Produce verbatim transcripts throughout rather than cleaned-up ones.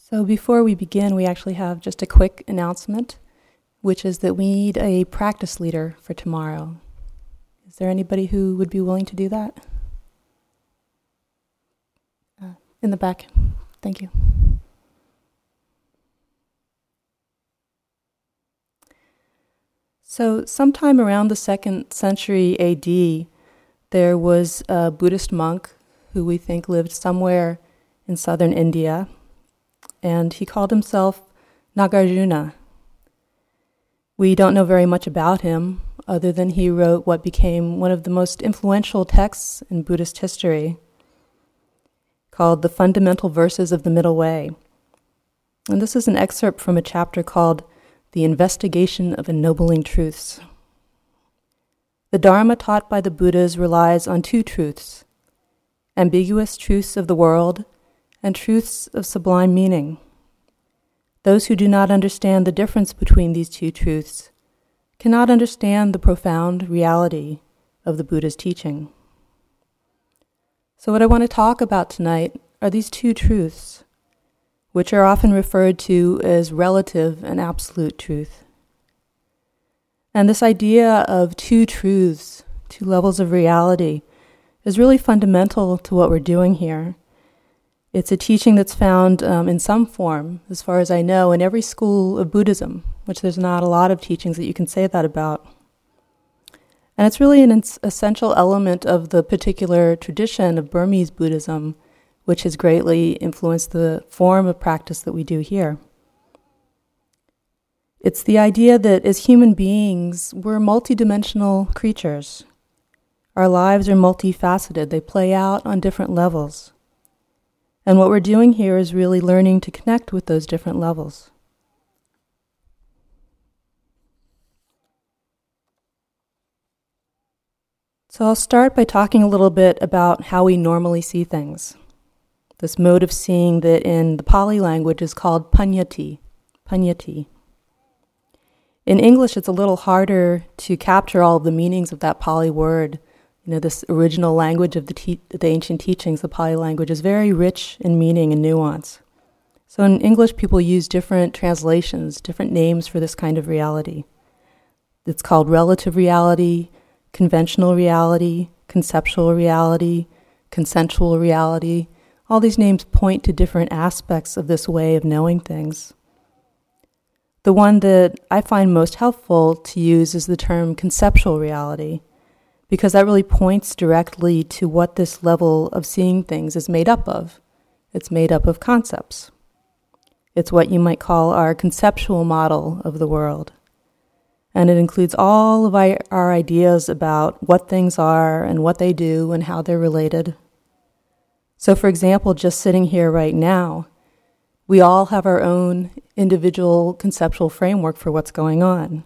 So before we begin, we actually have just a quick announcement, which is that we need a practice leader for tomorrow. Is there anybody who would be willing to do that? Uh, in the back. Thank you. So sometime around the second century A D, there was a Buddhist monk who we think lived somewhere in southern India, and he called himself Nagarjuna. We don't know very much about him, other than he wrote what became one of the most influential texts in Buddhist history, called The Fundamental Verses of the Middle Way. And this is an excerpt from a chapter called The Investigation of Ennobling Truths. The Dharma taught by the Buddhas relies on two truths: ambiguous truths of the world and truths of sublime meaning. Those who do not understand the difference between these two truths cannot understand the profound reality of the Buddha's teaching. So what I want to talk about tonight are these two truths, which are often referred to as relative and absolute truth. And this idea of two truths, two levels of reality, is really fundamental to what we're doing here. It's a teaching that's found um, in some form, as far as I know, in every school of Buddhism, which there's not a lot of teachings that you can say that about. And it's really an ins- essential element of the particular tradition of Burmese Buddhism, which has greatly influenced the form of practice that we do here. It's the idea that as human beings, we're multidimensional creatures. Our lives are multifaceted. They play out on different levels. And what we're doing here is really learning to connect with those different levels. So I'll start by talking a little bit about how we normally see things. This mode of seeing that in the Pali language is called panyati. Panyati. In English, it's a little harder to capture all of the meanings of that Pali word. You know, this original language of the, te- the ancient teachings, the Pali language, is very rich in meaning and nuance. So in English, people use different translations, different names for this kind of reality. It's called relative reality, conventional reality, conceptual reality, consensual reality. All these names point to different aspects of this way of knowing things. The one that I find most helpful to use is the term conceptual reality, because that really points directly to what this level of seeing things is made up of. It's made up of concepts. It's what you might call our conceptual model of the world. And it includes all of our, our ideas about what things are and what they do and how they're related. So for example, just sitting here right now, we all have our own individual conceptual framework for what's going on.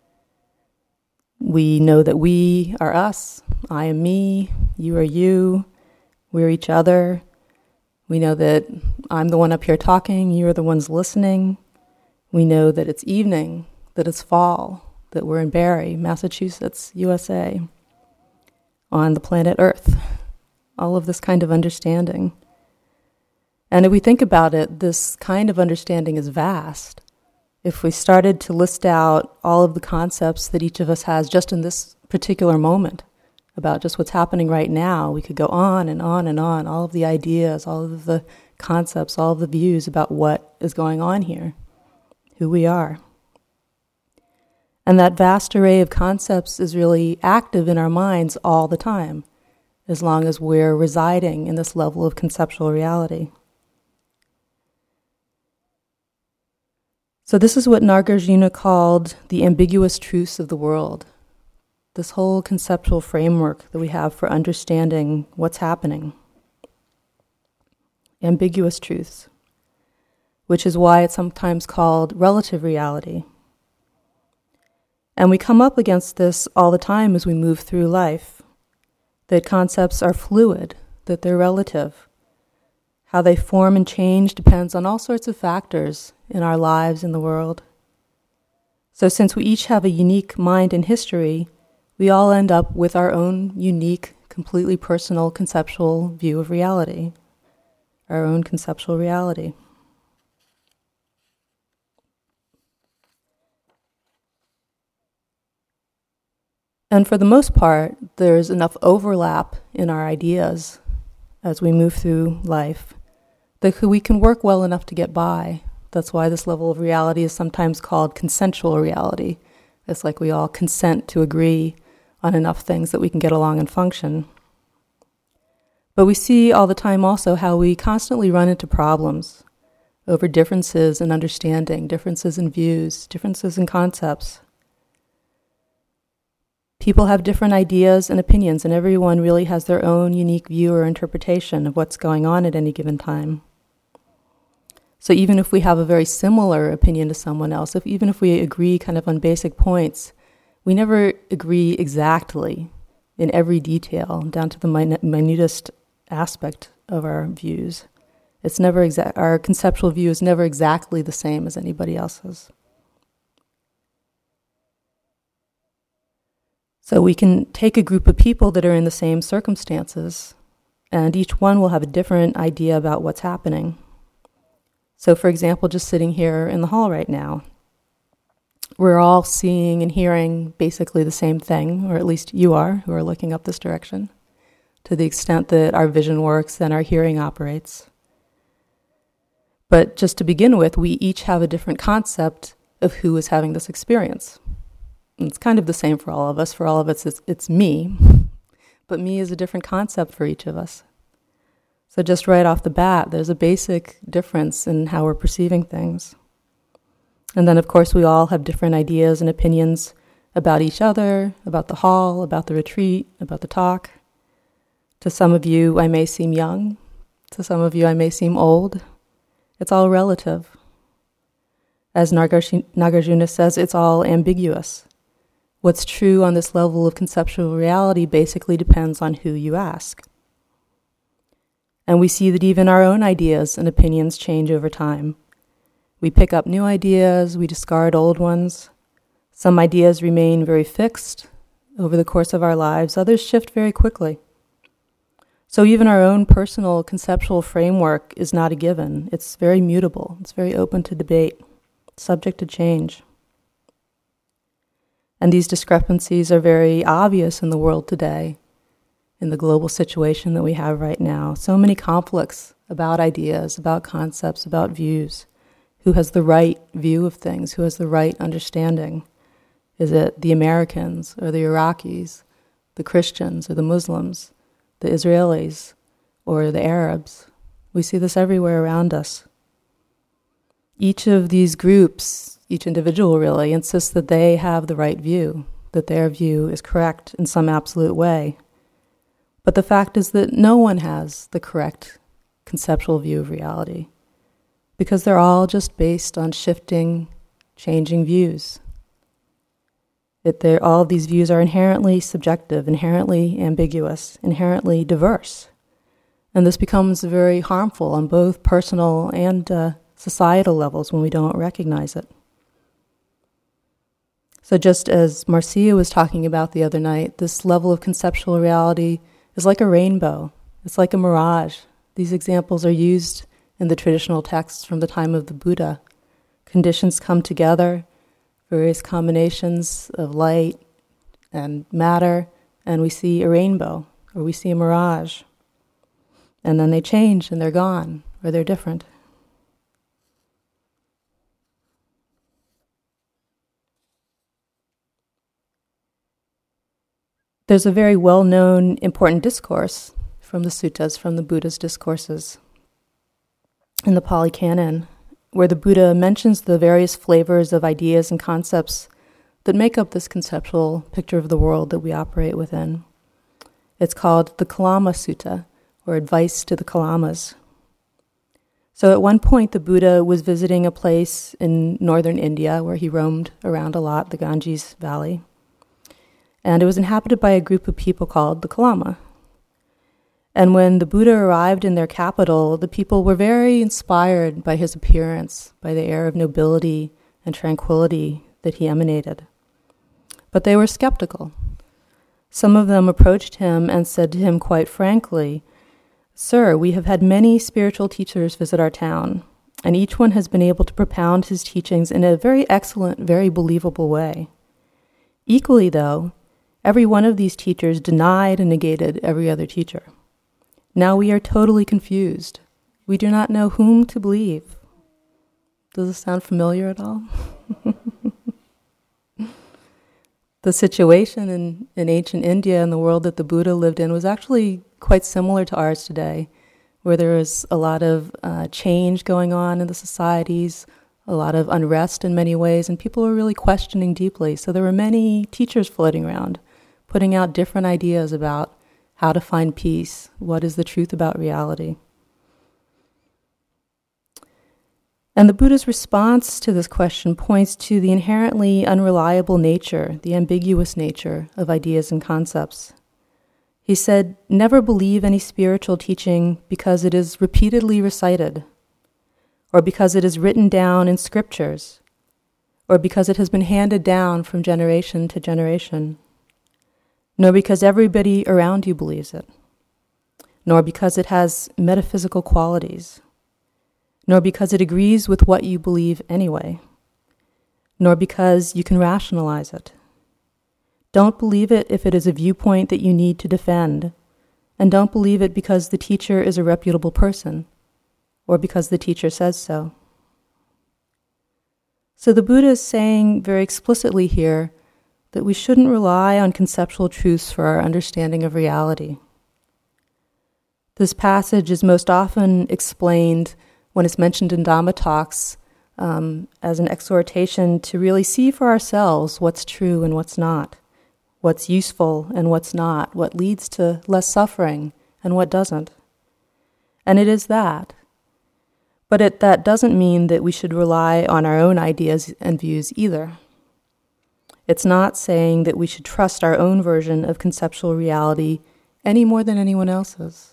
We know that we are us, I am me, you are you, we're each other. We know that I'm the one up here talking, you're the ones listening. We know that it's evening, that it's fall, that we're in Barre, Massachusetts, U S A, on the planet Earth. All of this kind of understanding. And if we think about it, this kind of understanding is vast. If we started to list out all of the concepts that each of us has just in this particular moment about just what's happening right now, we could go on and on and on, all of the ideas, all of the concepts, all of the views about what is going on here, who we are. And that vast array of concepts is really active in our minds all the time, as long as we're residing in this level of conceptual reality. So this is what Nagarjuna called the ambiguous truths of the world, this whole conceptual framework that we have for understanding what's happening. Ambiguous truths, which is why it's sometimes called relative reality. And we come up against this all the time as we move through life, that concepts are fluid, that they're relative. How they form and change depends on all sorts of factors in our lives in the world. So since we each have a unique mind and history, we all end up with our own unique, completely personal conceptual view of reality, our own conceptual reality. And for the most part, there's enough overlap in our ideas as we move through life that we can work well enough to get by. That's why this level of reality is sometimes called consensual reality. It's like we all consent to agree on enough things that we can get along and function. But we see all the time also how we constantly run into problems over differences in understanding, differences in views, differences in concepts. People have different ideas and opinions, and everyone really has their own unique view or interpretation of what's going on at any given time. So even if we have a very similar opinion to someone else, if even if we agree kind of on basic points, we never agree exactly in every detail, down to the min- minutest aspect of our views. It's never exact. Our conceptual view is never exactly the same as anybody else's. So we can take a group of people that are in the same circumstances, and each one will have a different idea about what's happening. So for example, just sitting here in the hall right now, we're all seeing and hearing basically the same thing, or at least you are, who are looking up this direction, to the extent that our vision works and our hearing operates. But just to begin with, we each have a different concept of who is having this experience. And it's kind of the same for all of us. For all of us, it's, it's me. But me is a different concept for each of us. So just right off the bat, there's a basic difference in how we're perceiving things. And then, of course, we all have different ideas and opinions about each other, about the hall, about the retreat, about the talk. To some of you, I may seem young. To some of you, I may seem old. It's all relative. As Nagarjuna says, it's all ambiguous. What's true on this level of conceptual reality basically depends on who you ask. And we see that even our own ideas and opinions change over time. We pick up new ideas, we discard old ones. Some ideas remain very fixed over the course of our lives, others shift very quickly. So even our own personal conceptual framework is not a given. It's very mutable, it's very open to debate, subject to change. And these discrepancies are very obvious in the world today, in the global situation that we have right now. So many conflicts about ideas, about concepts, about views. Who has the right view of things? Who has the right understanding? Is it the Americans or the Iraqis, the Christians or the Muslims, the Israelis or the Arabs? We see this everywhere around us. Each of these groups, each individual really, insists that they have the right view, that their view is correct in some absolute way. But the fact is that no one has the correct conceptual view of reality, because they're all just based on shifting, changing views. It, all of these views are inherently subjective, inherently ambiguous, inherently diverse. And this becomes very harmful on both personal and uh, societal levels when we don't recognize it. So just as Marcia was talking about the other night, this level of conceptual reality is like a rainbow. It's like a mirage. These examples are used in the traditional texts from the time of the Buddha. Conditions come together, various combinations of light and matter, and we see a rainbow, or we see a mirage. And then they change and they're gone, or they're different. There's a very well-known, important discourse from the suttas, from the Buddha's discourses in the Pali Canon, where the Buddha mentions the various flavors of ideas and concepts that make up this conceptual picture of the world that we operate within. It's called the Kalama Sutta, or Advice to the Kalamas. So at one point, the Buddha was visiting a place in northern India where he roamed around a lot, the Ganges Valley. And it was inhabited by a group of people called the Kalama. And when the Buddha arrived in their capital, the people were very inspired by his appearance, by the air of nobility and tranquility that he emanated. But they were skeptical. Some of them approached him and said to him quite frankly, "Sir, we have had many spiritual teachers visit our town, and each one has been able to propound his teachings in a very excellent, very believable way. Equally, though, every one of these teachers denied and negated every other teacher. Now we are totally confused. We do not know whom to believe. Does this sound familiar at all? The situation in, in ancient India and the world that the Buddha lived in was actually quite similar to ours today, where there was a lot of uh, change going on in the societies, a lot of unrest in many ways, and people were really questioning deeply. So there were many teachers floating around, putting out different ideas about how to find peace, what is the truth about reality. And the Buddha's response to this question points to the inherently unreliable nature, the ambiguous nature of ideas and concepts. He said, "Never believe any spiritual teaching because it is repeatedly recited, or because it is written down in scriptures, or because it has been handed down from generation to generation, nor because everybody around you believes it, nor because it has metaphysical qualities, nor because it agrees with what you believe anyway, nor because you can rationalize it. Don't believe it if it is a viewpoint that you need to defend, and don't believe it because the teacher is a reputable person, or because the teacher says so." So the Buddha is saying very explicitly here that we shouldn't rely on conceptual truths for our understanding of reality. This passage is most often explained when it's mentioned in Dhamma talks um, as an exhortation to really see for ourselves what's true and what's not, what's useful and what's not, what leads to less suffering and what doesn't. And it is that. But it, that doesn't mean that we should rely on our own ideas and views either. It's not saying that we should trust our own version of conceptual reality any more than anyone else's.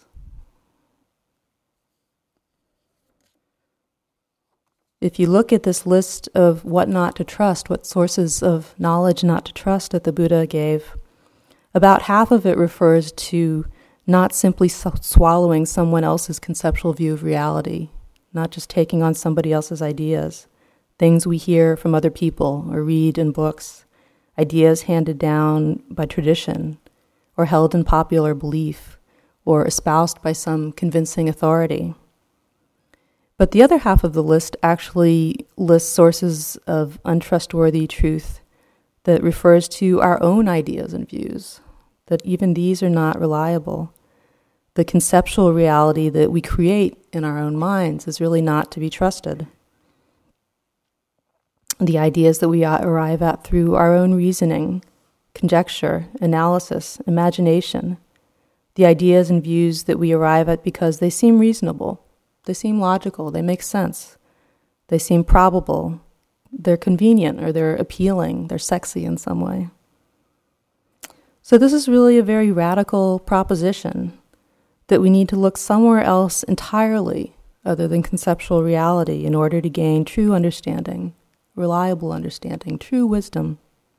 If you look at this list of what not to trust, what sources of knowledge not to trust that the Buddha gave, about half of it refers to not simply swallowing someone else's conceptual view of reality, not just taking on somebody else's ideas, things we hear from other people or read in books, ideas handed down by tradition or held in popular belief or espoused by some convincing authority. But the other half of the list actually lists sources of untrustworthy truth that refers to our own ideas and views, that even these are not reliable. The conceptual reality that we create in our own minds is really not to be trusted. The ideas that we arrive at through our own reasoning, conjecture, analysis, imagination, the ideas and views that we arrive at because they seem reasonable, they seem logical, they make sense, they seem probable, they're convenient or they're appealing, they're sexy in some way. So this is really a very radical proposition that we need to look somewhere else entirely other than conceptual reality in order to gain true understanding, reliable understanding, true wisdom.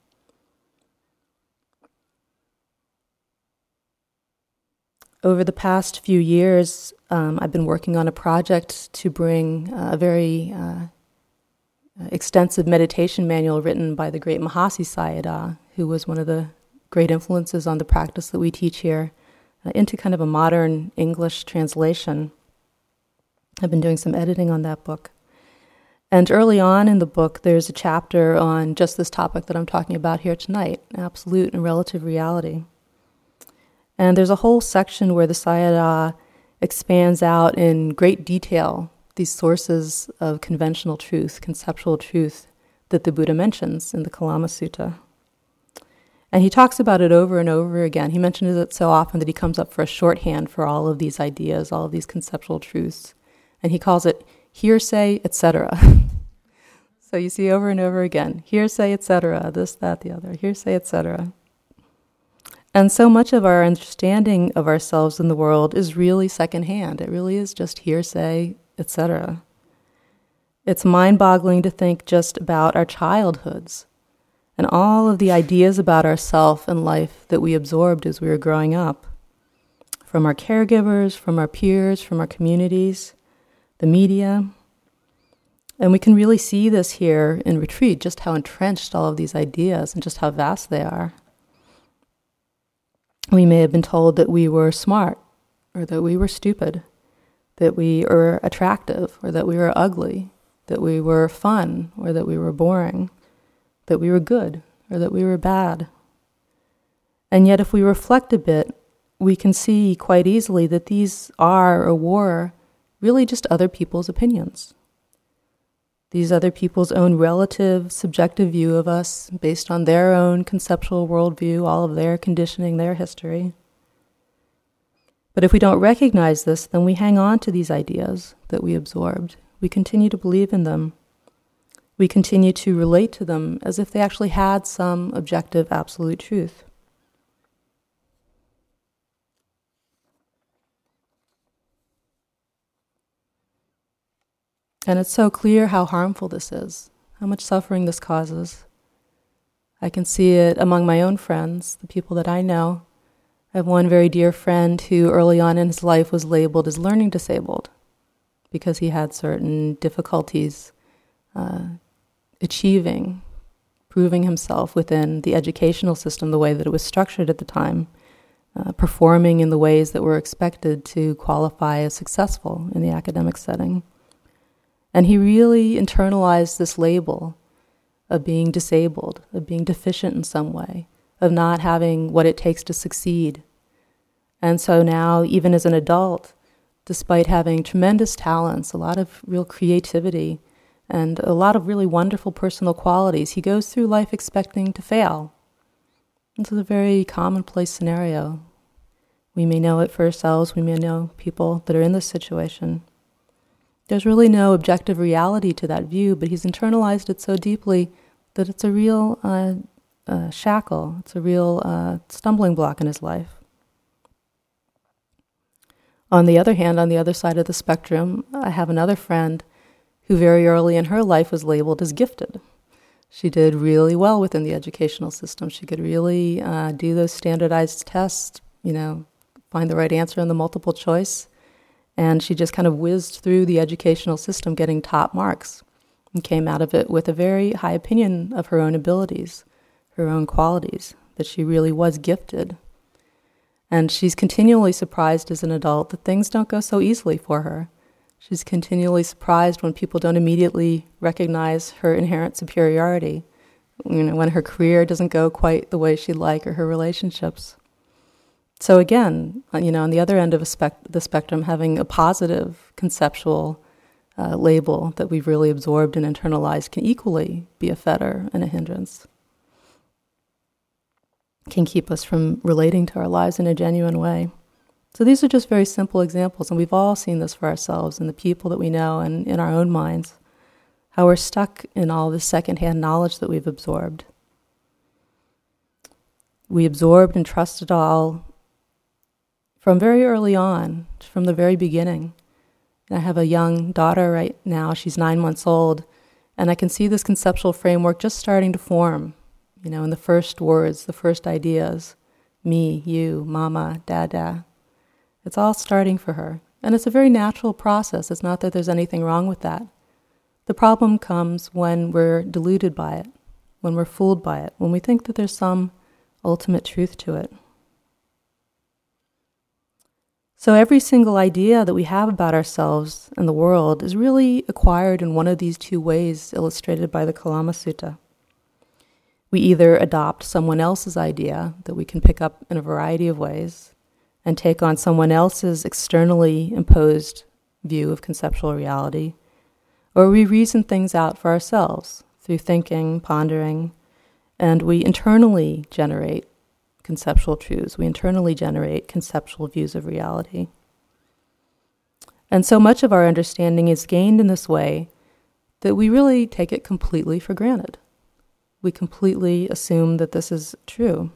Over the past few years, um, I've been working on a project to bring uh, a very uh, extensive meditation manual written by the great Mahasi Sayadaw, who was one of the great influences on the practice that we teach here, uh, into kind of a modern English translation. I've been doing some editing on that book. And early on in the book, there's a chapter on just this topic that I'm talking about here tonight, absolute and relative reality. And there's a whole section where the Sayadaw expands out in great detail these sources of conventional truth, conceptual truth, that the Buddha mentions in the Kalama Sutta. And he talks about it over and over again. He mentions it so often that he comes up for a shorthand for all of these ideas, all of these conceptual truths. And he calls it hearsay, et cetera. So you see over and over again, hearsay, et cetera, this, that, the other, hearsay, et cetera. And so much of our understanding of ourselves in the world is really secondhand. It really is just hearsay, et cetera. It's mind-boggling to think just about our childhoods and all of the ideas about ourself and life that we absorbed as we were growing up, from our caregivers, from our peers, from our communities, the media. And we can really see this here in retreat, just how entrenched all of these ideas and just how vast they are. We may have been told that we were smart, or that we were stupid, that we were attractive, or that we were ugly, that we were fun, or that we were boring, that we were good, or that we were bad. And yet if we reflect a bit, we can see quite easily that these are or were really just other people's opinions. These other people's own relative, subjective view of us based on their own conceptual worldview, all of their conditioning, their history. But if we don't recognize this, then we hang on to these ideas that we absorbed. We continue to believe in them. We continue to relate to them as if they actually had some objective, absolute truth. And it's so clear how harmful this is, how much suffering this causes. I can see it among my own friends, the people that I know. I have one very dear friend who early on in his life was labeled as learning disabled because he had certain difficulties uh, achieving, proving himself within the educational system the way that it was structured at the time, uh, performing in the ways that were expected to qualify as successful in the academic setting. And he really internalized this label of being disabled, of being deficient in some way, of not having what it takes to succeed. And so now, even as an adult, despite having tremendous talents, a lot of real creativity, and a lot of really wonderful personal qualities, he goes through life expecting to fail. This is a very commonplace scenario. We may know it for ourselves, we may know people that are in this situation. There's really no objective reality to that view, but he's internalized it so deeply that it's a real uh, uh, shackle, it's a real uh, stumbling block in his life. On the other hand, on the other side of the spectrum, I have another friend who very early in her life was labeled as gifted. She did really well within the educational system. She could really uh, do those standardized tests, you know, find the right answer in the multiple choice. And she just kind of whizzed through the educational system getting top marks and came out of it with a very high opinion of her own abilities, her own qualities, that she really was gifted. And she's continually surprised as an adult that things don't go so easily for her. She's continually surprised when people don't immediately recognize her inherent superiority, you know, when her career doesn't go quite the way she'd like or her relationships. So again, you know, on the other end of a spec- the spectrum, having a positive conceptual uh, label that we've really absorbed and internalized can equally be a fetter and a hindrance. Can keep us from relating to our lives in a genuine way. So these are just very simple examples, and we've all seen this for ourselves and the people that we know and in our own minds, how we're stuck in all this secondhand knowledge that we've absorbed. We absorbed and trusted all from very early on, from the very beginning. I have a young daughter right now, she's nine months old, and I can see this conceptual framework just starting to form, you know, in the first words, the first ideas, me, you, mama, dada. It's all starting for her. And it's a very natural process. It's not that there's anything wrong with that. The problem comes when we're deluded by it, when we're fooled by it, when we think that there's some ultimate truth to it. So every single idea that we have about ourselves and the world is really acquired in one of these two ways illustrated by the Kalama Sutta. We either adopt someone else's idea that we can pick up in a variety of ways and take on someone else's externally imposed view of conceptual reality, or we reason things out for ourselves through thinking, pondering, and we internally generate conceptual truths. We internally generate conceptual views of reality. And so much of our understanding is gained in this way that we really take it completely for granted. We completely assume that this is true.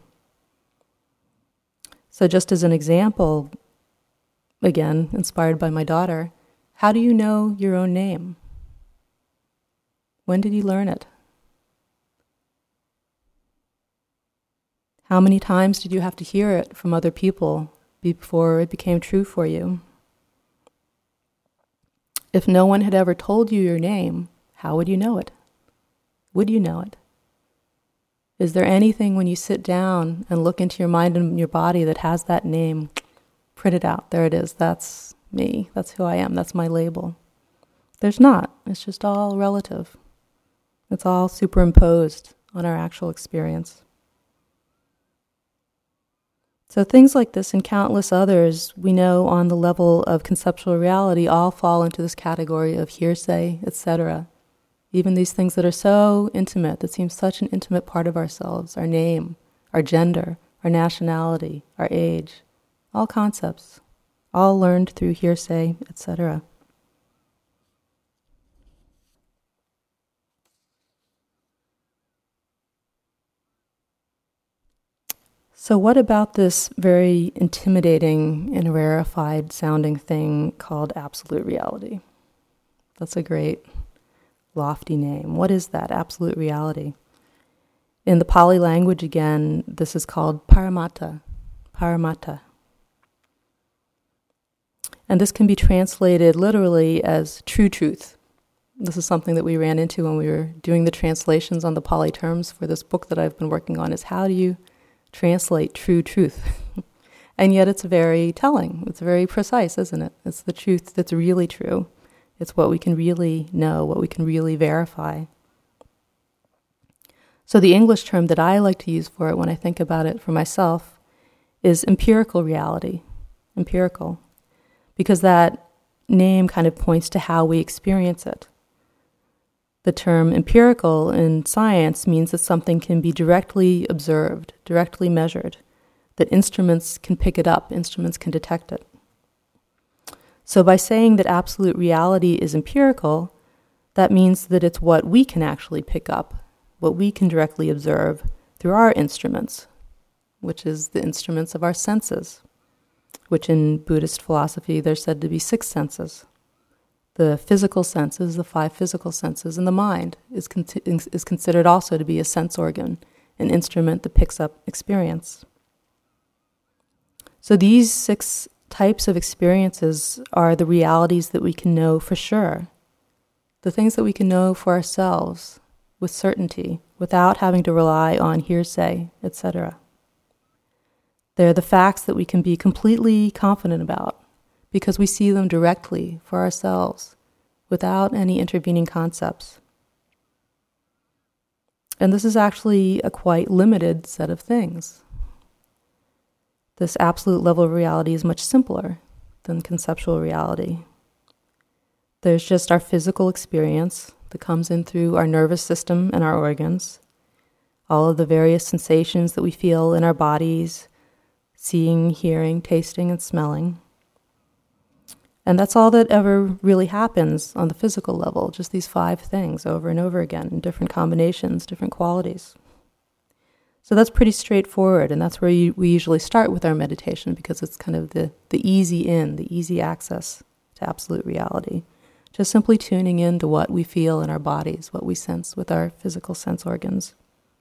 So just as an example, again, inspired by my daughter, how do you know your own name? When did you learn it? How many times did you have to hear it from other people before it became true for you? If no one had ever told you your name, how would you know it? Would you know it? Is there anything when you sit down and look into your mind and your body that has that name? Print it out. There it is. That's me. That's who I am. That's my label. There's not. It's just all relative. It's all superimposed on our actual experience. So things like this and countless others, we know on the level of conceptual reality, all fall into this category of hearsay, et cetera. Even these things that are so intimate, that seem such an intimate part of ourselves, our name, our gender, our nationality, our age, all concepts, all learned through hearsay, et cetera. So what about this very intimidating and rarefied sounding thing called absolute reality? That's a great lofty name. What is that, absolute reality? In the Pali language again, this is called paramatta, paramatta. And this can be translated literally as true truth. This is something that we ran into when we were doing the translations on the Pali terms for this book that I've been working on, is how do you translate true truth? And yet it's very telling. It's very precise, isn't it? It's the truth that's really true. It's what we can really know, what we can really verify. So the English term that I like to use for it when I think about it for myself is empirical reality, empirical, because that name kind of points to how we experience it. The term empirical in science means that something can be directly observed, directly measured, that instruments can pick it up, instruments can detect it. So by saying that absolute reality is empirical, that means that it's what we can actually pick up, what we can directly observe through our instruments, which is the instruments of our senses, which in Buddhist philosophy they're said to be six senses. The physical senses, the five physical senses, and the mind is, con- is considered also to be a sense organ, an instrument that picks up experience. So these six types of experiences are the realities that we can know for sure, the things that we can know for ourselves with certainty, without having to rely on hearsay, et cetera. They're the facts that we can be completely confident about because we see them directly for ourselves, without any intervening concepts. And this is actually a quite limited set of things. This absolute level of reality is much simpler than conceptual reality. There's just our physical experience that comes in through our nervous system and our organs, all of the various sensations that we feel in our bodies, seeing, hearing, tasting, and smelling. And that's all that ever really happens on the physical level, just these five things over and over again in different combinations, different qualities. So that's pretty straightforward, and that's where you, we usually start with our meditation, because it's kind of the, the easy in, the easy access to absolute reality. Just simply tuning in to what we feel in our bodies, what we sense with our physical sense organs.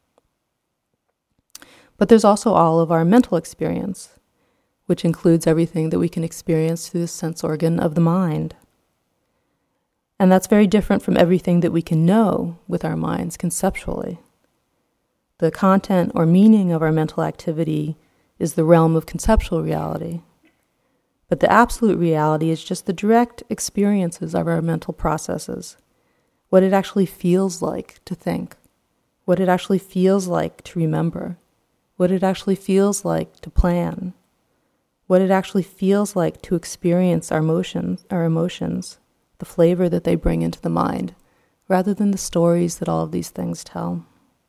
But there's also all of our mental experience, which includes everything that we can experience through the sense organ of the mind. And that's very different from everything that we can know with our minds conceptually. The content or meaning of our mental activity is the realm of conceptual reality. But the absolute reality is just the direct experiences of our mental processes, what it actually feels like to think, what it actually feels like to remember, what it actually feels like to plan, what it actually feels like to experience our emotions, our emotions, the flavor that they bring into the mind, rather than the stories that all of these things tell.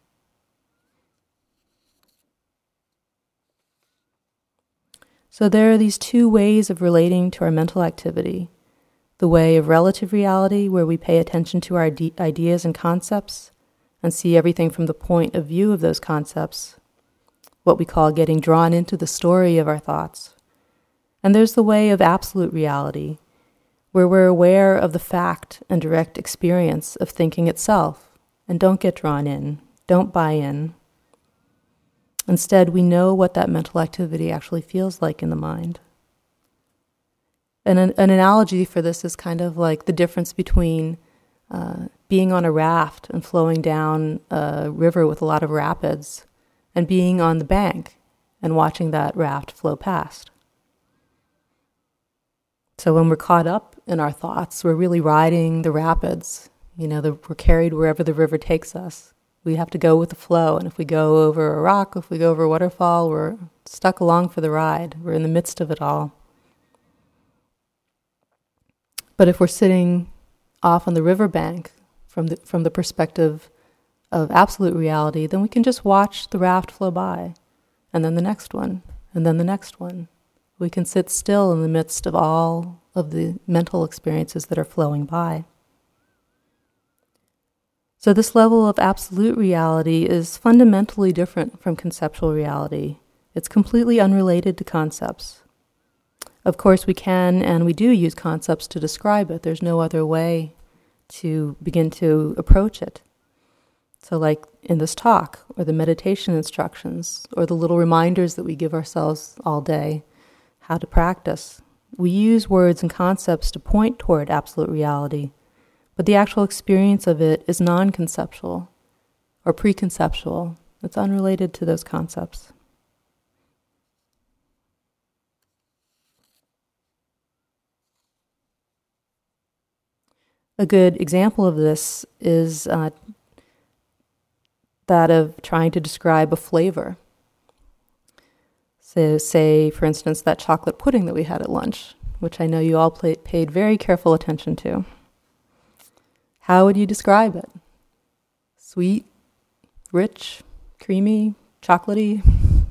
So there are these two ways of relating to our mental activity. The way of relative reality, where we pay attention to our ide- ideas and concepts and see everything from the point of view of those concepts, what we call getting drawn into the story of our thoughts. And there's the way of absolute reality, where we're aware of the fact and direct experience of thinking itself, and don't get drawn in, don't buy in. Instead, we know what that mental activity actually feels like in the mind. And an, an analogy for this is kind of like the difference between uh, being on a raft and flowing down a river with a lot of rapids, and being on the bank and watching that raft flow past. So when we're caught up in our thoughts, we're really riding the rapids. You know, the, we're carried wherever the river takes us. We have to go with the flow, and if we go over a rock, if we go over a waterfall, we're stuck along for the ride. We're in the midst of it all. But if we're sitting off on the riverbank from the from the perspective of absolute reality, then we can just watch the raft flow by, and then the next one, and then the next one. We can sit still in the midst of all of the mental experiences that are flowing by. So this level of absolute reality is fundamentally different from conceptual reality. It's completely unrelated to concepts. Of course, we can and we do use concepts to describe it. There's no other way to begin to approach it. So like in this talk, or the meditation instructions, or the little reminders that we give ourselves all day, how to practice, we use words and concepts to point toward absolute reality, but the actual experience of it is non-conceptual or preconceptual. It's unrelated to those concepts. A good example of this is uh, that of trying to describe a flavor. So say, for instance, that chocolate pudding that we had at lunch, which I know you all play, paid very careful attention to. How would you describe it? Sweet, rich, creamy, chocolatey?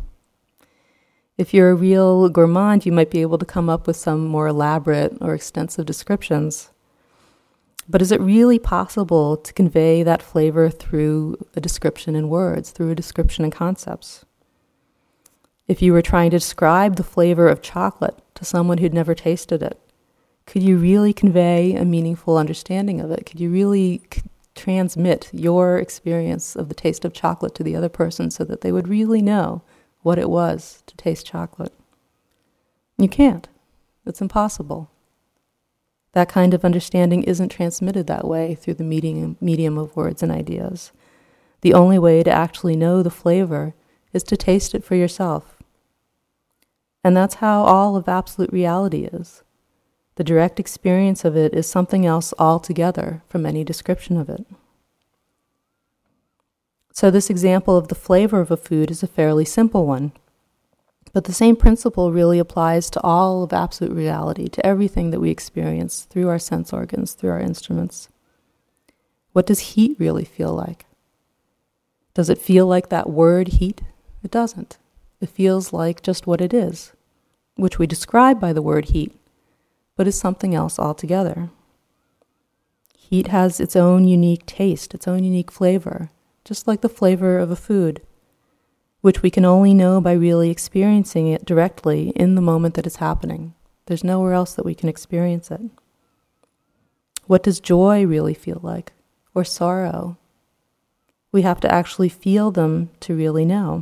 If you're a real gourmand, you might be able to come up with some more elaborate or extensive descriptions. But is it really possible to convey that flavor through a description in words, through a description in concepts? If you were trying to describe the flavor of chocolate to someone who'd never tasted it, could you really convey a meaningful understanding of it? Could you really c- transmit your experience of the taste of chocolate to the other person so that they would really know what it was to taste chocolate? You can't. It's impossible. That kind of understanding isn't transmitted that way through the medium, medium of words and ideas. The only way to actually know the flavor is to taste it for yourself. And that's how all of absolute reality is. The direct experience of it is something else altogether from any description of it. So this example of the flavor of a food is a fairly simple one. But the same principle really applies to all of absolute reality, to everything that we experience through our sense organs, through our instruments. What does heat really feel like? Does it feel like that word heat? It doesn't. It feels like just what it is, which we describe by the word heat, but is something else altogether. Heat has its own unique taste, its own unique flavor, just like the flavor of a food, which we can only know by really experiencing it directly in the moment that it's happening. There's nowhere else that we can experience it. What does joy really feel like? Or sorrow? We have to actually feel them to really know.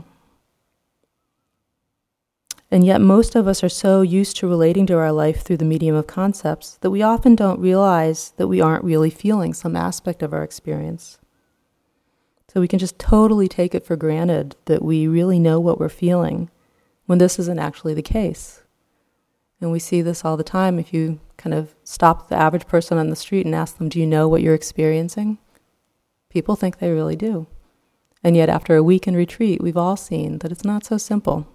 And yet most of us are so used to relating to our life through the medium of concepts that we often don't realize that we aren't really feeling some aspect of our experience. So we can just totally take it for granted that we really know what we're feeling when this isn't actually the case. And we see this all the time. If you kind of stop the average person on the street and ask them, do you know what you're experiencing? People think they really do. And yet after a week in retreat, we've all seen that it's not so simple.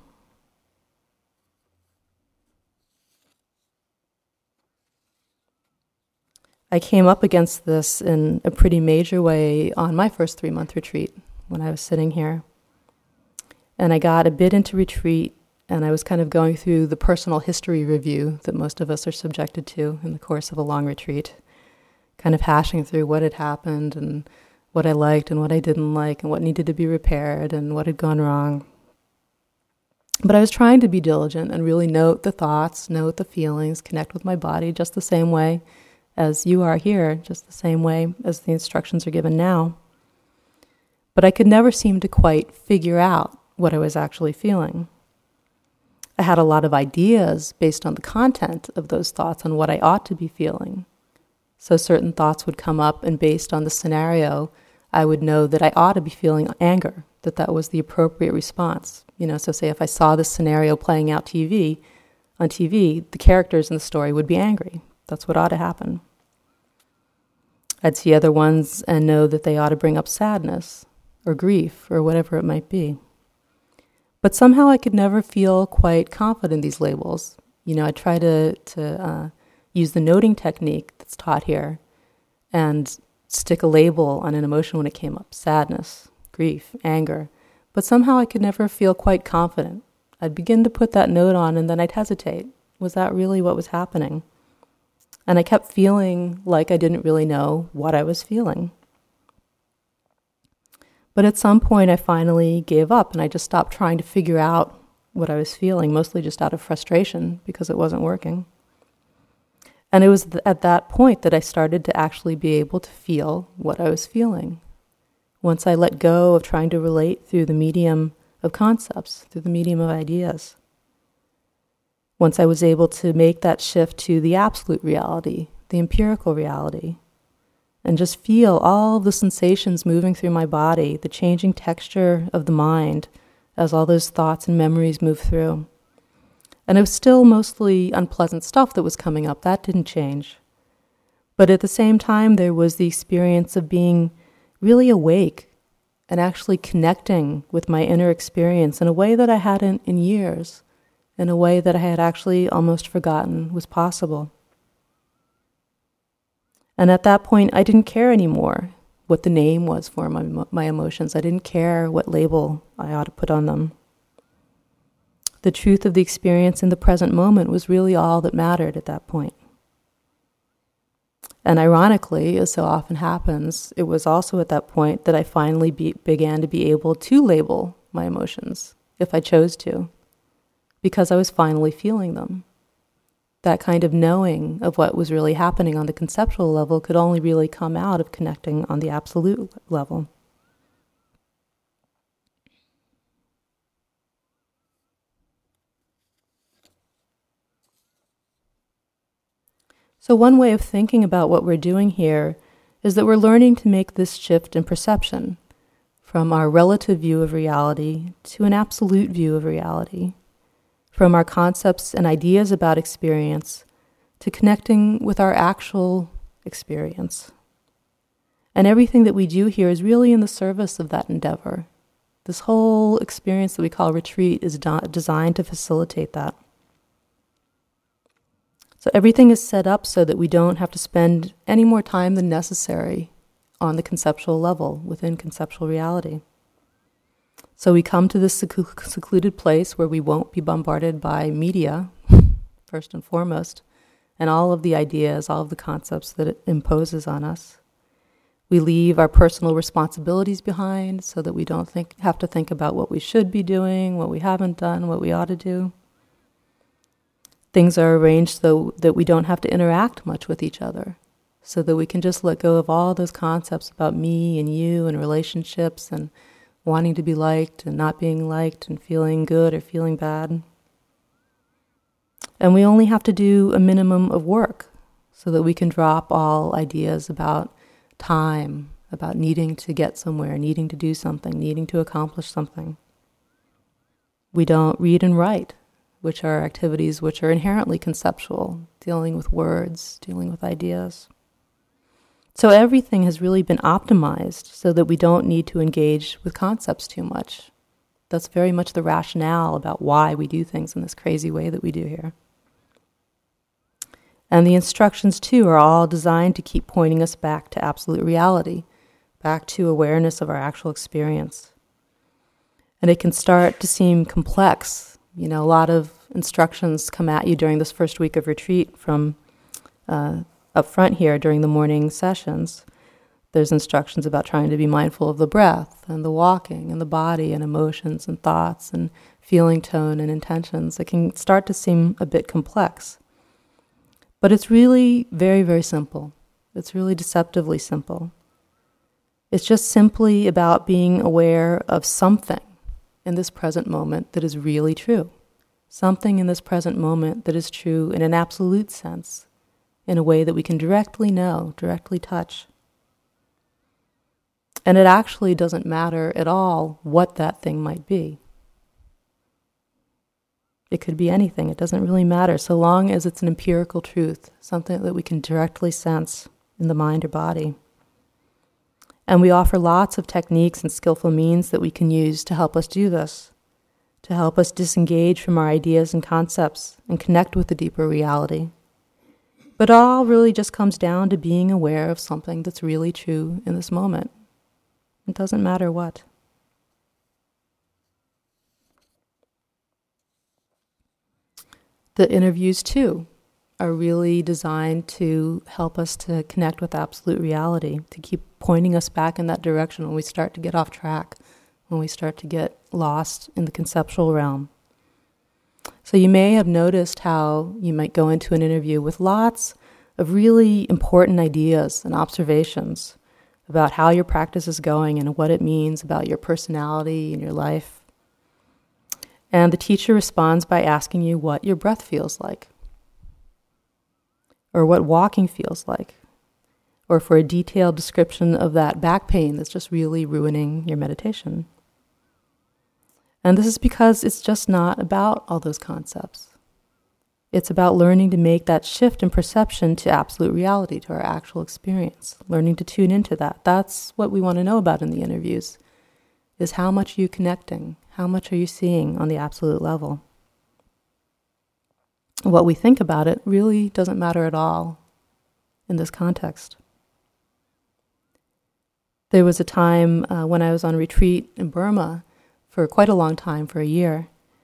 I came up against this in a pretty major way on my first three-month retreat when I was sitting here. And I got a bit into retreat, and I was kind of going through the personal history review that most of us are subjected to in the course of a long retreat, kind of hashing through what had happened and what I liked and what I didn't like and what needed to be repaired and what had gone wrong. But I was trying to be diligent and really note the thoughts, note the feelings, connect with my body just the same way as you are here, just the same way as the instructions are given now. But I could never seem to quite figure out what I was actually feeling. I had a lot of ideas based on the content of those thoughts on what I ought to be feeling. So certain thoughts would come up, and based on the scenario, I would know that I ought to be feeling anger, that that was the appropriate response. You know, so say if I saw this scenario playing out T V, on T V, the characters in the story would be angry. That's what ought to happen. I'd see other ones and know that they ought to bring up sadness or grief or whatever it might be. But somehow I could never feel quite confident in these labels. You know, I try to, to uh, use the noting technique that's taught here and stick a label on an emotion when it came up, sadness, grief, anger. But somehow I could never feel quite confident. I'd begin to put that note on and then I'd hesitate. Was that really what was happening? And I kept feeling like I didn't really know what I was feeling. But at some point I finally gave up and I just stopped trying to figure out what I was feeling, mostly just out of frustration because it wasn't working. And it was th- at that point that I started to actually be able to feel what I was feeling. Once I let go of trying to relate through the medium of concepts, through the medium of ideas. Once I was able to make that shift to the absolute reality, the empirical reality, and just feel all of the sensations moving through my body, the changing texture of the mind as all those thoughts and memories move through. And it was still mostly unpleasant stuff that was coming up. That didn't change. But at the same time, there was the experience of being really awake and actually connecting with my inner experience in a way that I hadn't in years, in a way that I had actually almost forgotten was possible. And at that point, I didn't care anymore what the name was for my, my emotions. I didn't care what label I ought to put on them. The truth of the experience in the present moment was really all that mattered at that point. And ironically, as so often happens, it was also at that point that I finally be, began to be able to label my emotions, if I chose to, because I was finally feeling them. That kind of knowing of what was really happening on the conceptual level could only really come out of connecting on the absolute level. So one way of thinking about what we're doing here is that we're learning to make this shift in perception from our relative view of reality to an absolute view of reality, from our concepts and ideas about experience to connecting with our actual experience. And everything that we do here is really in the service of that endeavor. This whole experience that we call retreat is do- designed to facilitate that. So everything is set up so that we don't have to spend any more time than necessary on the conceptual level, within conceptual reality. So we come to this seclu- secluded place where we won't be bombarded by media, first and foremost, and all of the ideas, all of the concepts that it imposes on us. We leave our personal responsibilities behind so that we don't think, have to think about what we should be doing, what we haven't done, what we ought to do. Things are arranged so that we don't have to interact much with each other, so that we can just let go of all those concepts about me and you and relationships and wanting to be liked and not being liked and feeling good or feeling bad. And we only have to do a minimum of work so that we can drop all ideas about time, about needing to get somewhere, needing to do something, needing to accomplish something. We don't read and write, which are activities which are inherently conceptual, dealing with words, dealing with ideas. So everything has really been optimized so that we don't need to engage with concepts too much. That's very much the rationale about why we do things in this crazy way that we do here. And the instructions, too, are all designed to keep pointing us back to absolute reality, back to awareness of our actual experience. And it can start to seem complex. You know, a lot of instructions come at you during this first week of retreat from uh, up front here during the morning sessions. There's instructions about trying to be mindful of the breath and the walking and the body and emotions and thoughts and feeling tone and intentions. It can start to seem a bit complex. But it's really very, very simple. It's really deceptively simple. It's just simply about being aware of something in this present moment that is really true. Something in this present moment that is true in an absolute sense, in a way that we can directly know, directly touch. And it actually doesn't matter at all what that thing might be. It could be anything. It doesn't really matter, so long as it's an empirical truth, something that we can directly sense in the mind or body. And we offer lots of techniques and skillful means that we can use to help us do this, to help us disengage from our ideas and concepts and connect with the deeper reality. But it all really just comes down to being aware of something that's really true in this moment. It doesn't matter what. The interviews, too, are really designed to help us to connect with absolute reality, to keep pointing us back in that direction when we start to get off track, when we start to get lost in the conceptual realm. So you may have noticed how you might go into an interview with lots of really important ideas and observations about how your practice is going and what it means about your personality and your life. And the teacher responds by asking you what your breath feels like, or what walking feels like, or for a detailed description of that back pain that's just really ruining your meditation. And this is because it's just not about all those concepts. It's about learning to make that shift in perception to absolute reality, to our actual experience, learning to tune into that. That's what we want to know about in the interviews, is how much are you connecting? How much are you seeing on the absolute level? What we think about it really doesn't matter at all in this context. There was a time uh, when I was on retreat in Burma for quite a long time, for a year,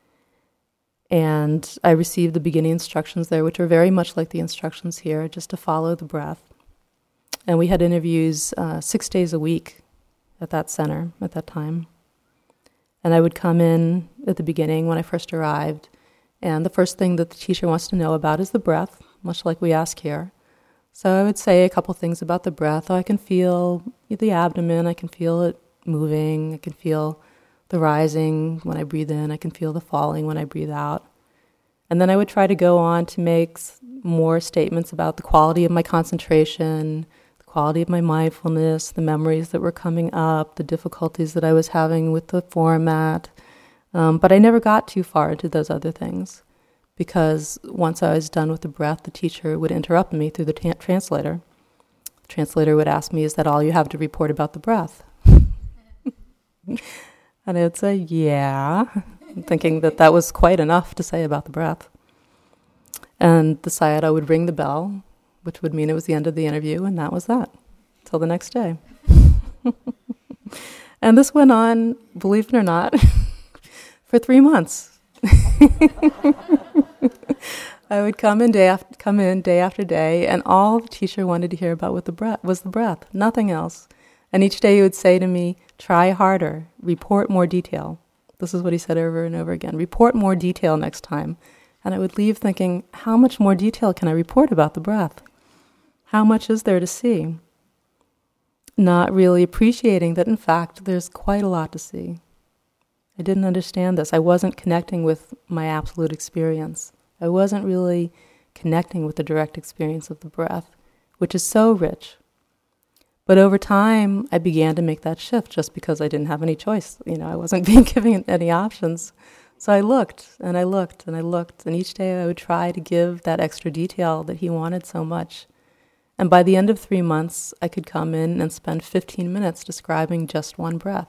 and I received the beginning instructions there, which are very much like the instructions here, just to follow the breath. And we had interviews uh, six days a week at that center at that time. And I would come in at the beginning when I first arrived, and the first thing that the teacher wants to know about is the breath, much like we ask here. So I would say a couple things about the breath. Oh, I can feel the abdomen, I can feel it moving, I can feel the rising when I breathe in, I can feel the falling when I breathe out. And then I would try to go on to make more statements about the quality of my concentration, the quality of my mindfulness, the memories that were coming up, the difficulties that I was having with the format. Um, but I never got too far into those other things, because once I was done with the breath, the teacher would interrupt me through the ta- translator. The translator would ask me, is that all you have to report about the breath? And I would say, yeah, thinking that that was quite enough to say about the breath. And the sayadaw would ring the bell, which would mean it was the end of the interview, and that was that, till the next day. And this went on, believe it or not, for three months. I would come in day after come in day after day, and all the teacher wanted to hear about with the breath was the breath, nothing else. And each day he would say to me, try harder, report more detail. This is what he said over and over again. Report more detail next time. And I would leave thinking, how much more detail can I report about the breath? How much is there to see? Not really appreciating that, in fact, there's quite a lot to see. I didn't understand this. I wasn't connecting with my absolute experience. I wasn't really connecting with the direct experience of the breath, which is so rich. But over time, I began to make that shift just because I didn't have any choice. You know, I wasn't being given any options. So I looked, and I looked, and I looked, and each day I would try to give that extra detail that he wanted so much. And by the end of three months, I could come in and spend fifteen minutes describing just one breath.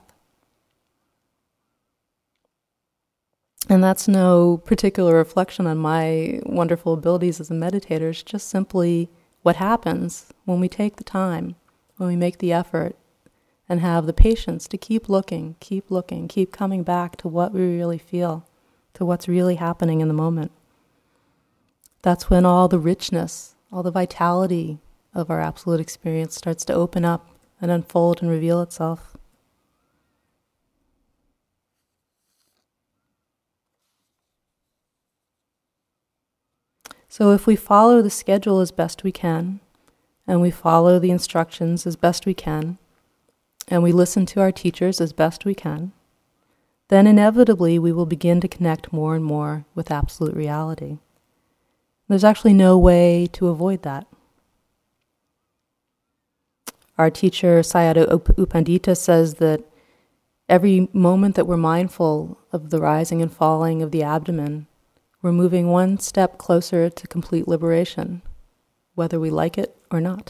And that's no particular reflection on my wonderful abilities as a meditator. It's just simply what happens when we take the time, when we make the effort, and have the patience to keep looking, keep looking, keep coming back to what we really feel, to what's really happening in the moment. That's when all the richness, all the vitality of our absolute experience starts to open up and unfold and reveal itself. So if we follow the schedule as best we can, and we follow the instructions as best we can, and we listen to our teachers as best we can, then inevitably we will begin to connect more and more with absolute reality. There's actually no way to avoid that. Our teacher, Sayadaw Up- Upandita, says that every moment that we're mindful of the rising and falling of the abdomen, we're moving one step closer to complete liberation, whether we like it or not.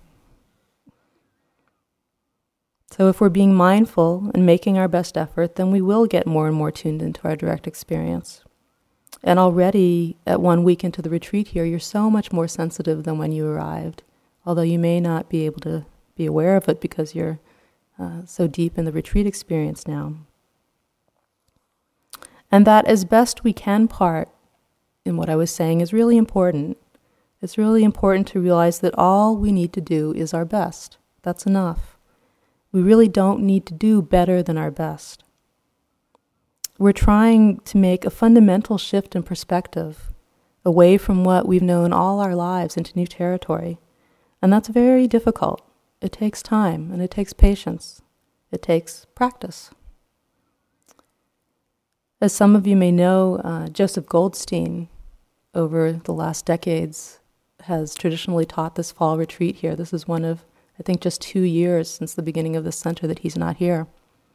So if we're being mindful and making our best effort, then we will get more and more tuned into our direct experience. And already at one week into the retreat here, you're so much more sensitive than when you arrived, although you may not be able to be aware of it because you're uh, so deep in the retreat experience now. And that as best we can part in what I was saying is really important. It's really important to realize that all we need to do is our best. That's enough. We really don't need to do better than our best. We're trying to make a fundamental shift in perspective away from what we've known all our lives into new territory. And that's very difficult. It takes time and it takes patience. It takes practice. As some of you may know, uh, Joseph Goldstein, over the last decades, has traditionally taught this fall retreat here. This is one of, I think, just two years since the beginning of the center that he's not here.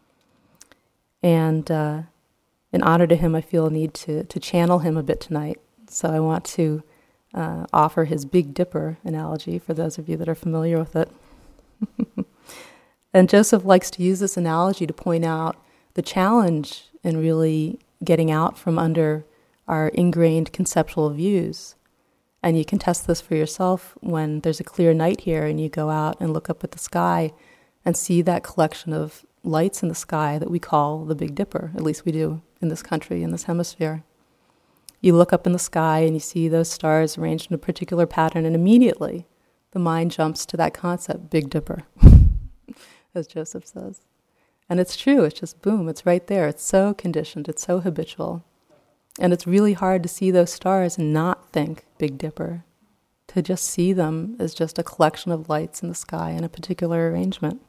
And uh, in honor to him, I feel a need to, to channel him a bit tonight. So I want to uh, offer his Big Dipper analogy for those of you that are familiar with it. And Joseph likes to use this analogy to point out the challenge in really getting out from under our ingrained conceptual views. And you can test this for yourself when there's a clear night here and you go out and look up at the sky and see that collection of lights in the sky that we call the Big Dipper, at least we do in this country, in this hemisphere. You look up in the sky and you see those stars arranged in a particular pattern, and immediately the mind jumps to that concept, Big Dipper, as Joseph says. And it's true, it's just boom, it's right there. It's so conditioned, it's so habitual. And it's really hard to see those stars and not think Big Dipper, to just see them as just a collection of lights in the sky in a particular arrangement.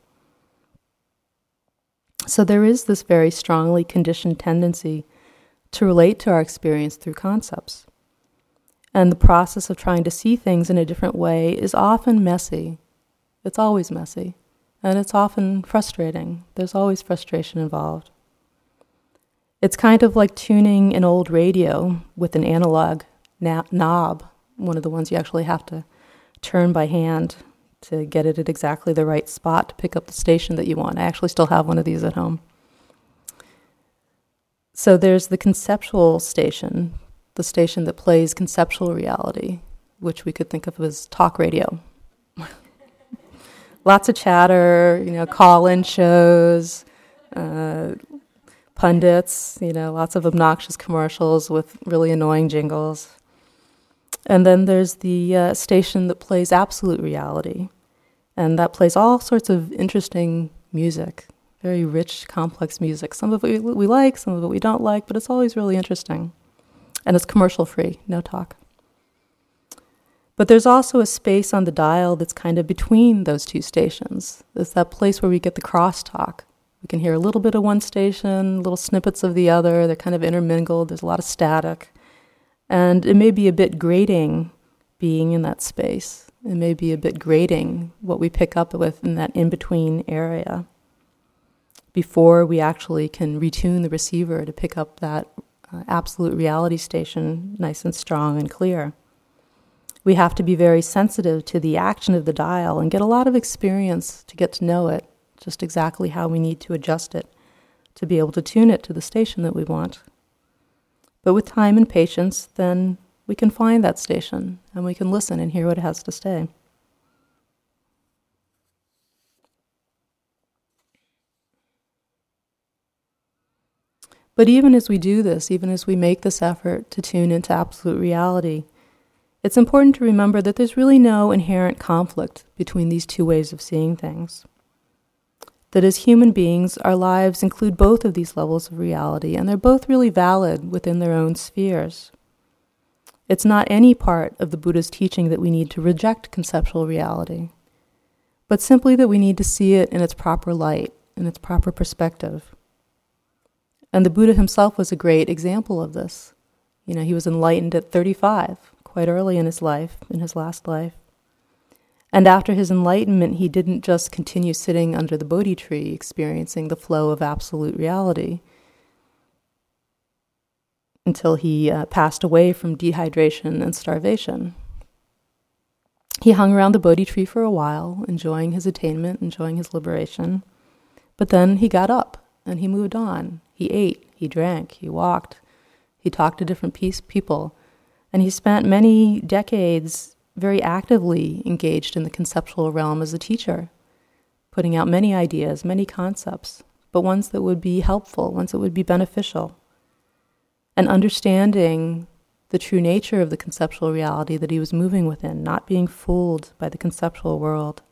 So there is this very strongly conditioned tendency to relate to our experience through concepts. And the process of trying to see things in a different way is often messy. It's always messy. And it's often frustrating. There's always frustration involved. It's kind of like tuning an old radio with an analog na- knob, one of the ones you actually have to turn by hand to get it at exactly the right spot to pick up the station that you want. I actually still have one of these at home. So there's the conceptual station, the station that plays conceptual reality, which we could think of as talk radio. Lots of chatter, you know, call-in shows, uh, pundits, you know, lots of obnoxious commercials with really annoying jingles. And then there's the uh, station that plays absolute reality, and that plays all sorts of interesting music, very rich, complex music. Some of it we like, some of it we don't like, but it's always really interesting. And it's commercial-free, no talk. But there's also a space on the dial that's kind of between those two stations. It's that place where we get the crosstalk. We can hear a little bit of one station, little snippets of the other. They're kind of intermingled. There's a lot of static. And it may be a bit grating being in that space. It may be a bit grating what we pick up with in that in-between area before we actually can retune the receiver to pick up that uh, absolute reality station nice and strong and clear. We have to be very sensitive to the action of the dial and get a lot of experience to get to know it, just exactly how we need to adjust it to be able to tune it to the station that we want. But with time and patience, then we can find that station and we can listen and hear what it has to say. But even as we do this, even as we make this effort to tune into absolute reality, it's important to remember that there's really no inherent conflict between these two ways of seeing things. That as human beings, our lives include both of these levels of reality, and they're both really valid within their own spheres. It's not any part of the Buddha's teaching that we need to reject conceptual reality, but simply that we need to see it in its proper light, in its proper perspective. And the Buddha himself was a great example of this. You know, he was enlightened at thirty-five, quite early in his life, in his last life. And after his enlightenment, he didn't just continue sitting under the Bodhi tree, experiencing the flow of absolute reality, until he uh, passed away from dehydration and starvation. He hung around the Bodhi tree for a while, enjoying his attainment, enjoying his liberation. But then he got up and he moved on. He ate, he drank, he walked, he talked to different peace people, and he spent many decades very actively engaged in the conceptual realm as a teacher, putting out many ideas, many concepts, but ones that would be helpful, ones that would be beneficial, and understanding the true nature of the conceptual reality that he was moving within, not being fooled by the conceptual world.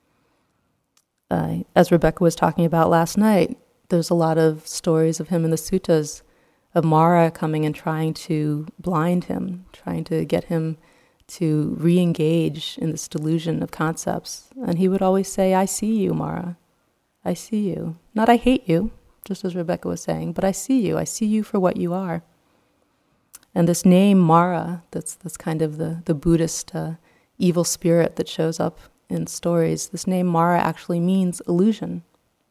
Uh, as Rebecca was talking about last night, there's a lot of stories of him in the suttas, of Mara coming and trying to blind him, trying to get him to re-engage in this delusion of concepts. And he would always say, I see you, Mara. I see you. Not I hate you, just as Rebecca was saying, but I see you. I see you for what you are. And this name, Mara, that's that's kind of the, the Buddhist uh, evil spirit that shows up in stories. This name, Mara, actually means illusion.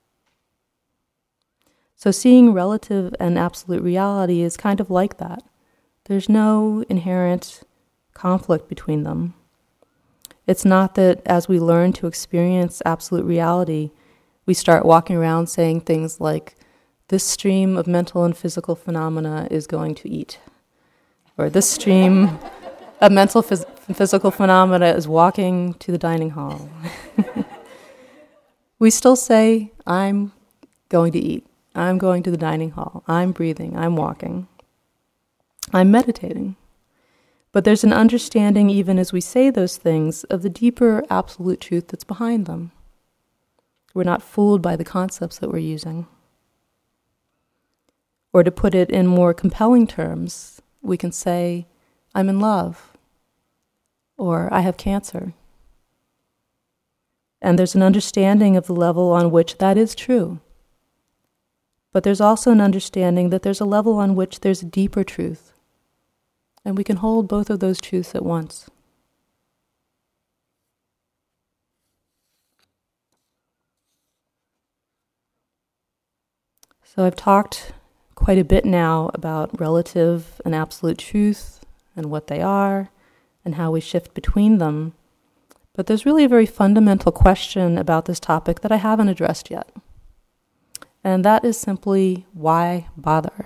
So seeing relative and absolute reality is kind of like that. There's no inherent conflict between them. It's not that as we learn to experience absolute reality, we start walking around saying things like, this stream of mental and physical phenomena is going to eat. Or this stream of mental phys- physical phenomena is walking to the dining hall. We still say, I'm going to eat. I'm going to the dining hall. I'm breathing. I'm walking. I'm meditating. But there's an understanding, even as we say those things, of the deeper absolute truth that's behind them. We're not fooled by the concepts that we're using. Or to put it in more compelling terms, we can say, I'm in love, or I have cancer. And there's an understanding of the level on which that is true. But there's also an understanding that there's a level on which there's a deeper truth. And we can hold both of those truths at once. So I've talked quite a bit now about relative and absolute truth and what they are and how we shift between them. But there's really a very fundamental question about this topic that I haven't addressed yet. And that is simply, why bother?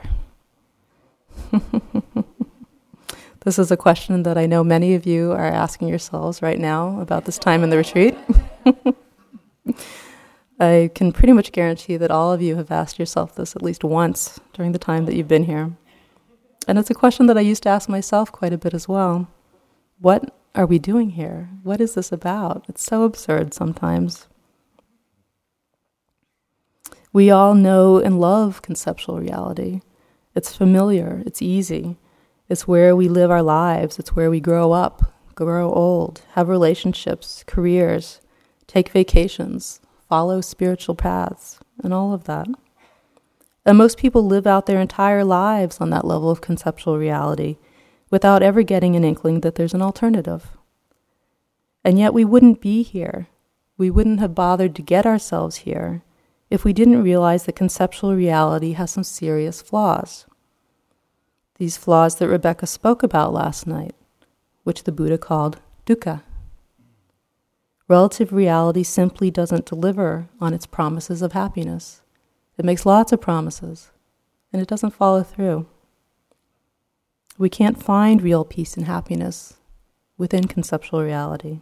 This is a question that I know many of you are asking yourselves right now about this time in the retreat. I can pretty much guarantee that all of you have asked yourself this at least once during the time that you've been here. And it's a question that I used to ask myself quite a bit as well. What are we doing here? What is this about? It's so absurd sometimes. We all know and love conceptual reality. It's familiar, it's easy. It's where we live our lives. It's where we grow up, grow old, have relationships, careers, take vacations, follow spiritual paths, and all of that. And most people live out their entire lives on that level of conceptual reality without ever getting an inkling that there's an alternative. And yet we wouldn't be here. We wouldn't have bothered to get ourselves here if we didn't realize that conceptual reality has some serious flaws. These flaws that Rebecca spoke about last night, which the Buddha called dukkha. Relative reality simply doesn't deliver on its promises of happiness. It makes lots of promises, and it doesn't follow through. We can't find real peace and happiness within conceptual reality.